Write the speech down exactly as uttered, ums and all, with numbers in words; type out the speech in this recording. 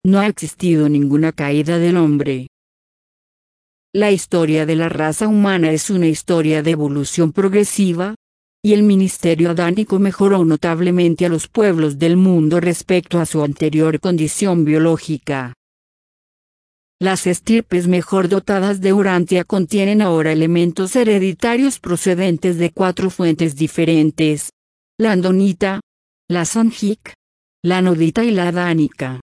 no ha existido ninguna caída del hombre. La historia de la raza humana es una historia de evolución progresiva, y el ministerio adánico mejoró notablemente a los pueblos del mundo respecto a su anterior condición biológica. Las estirpes mejor dotadas de Urantia contienen ahora elementos hereditarios procedentes de cuatro fuentes diferentes: la andonita, la sanjic, la nodita y la adánica.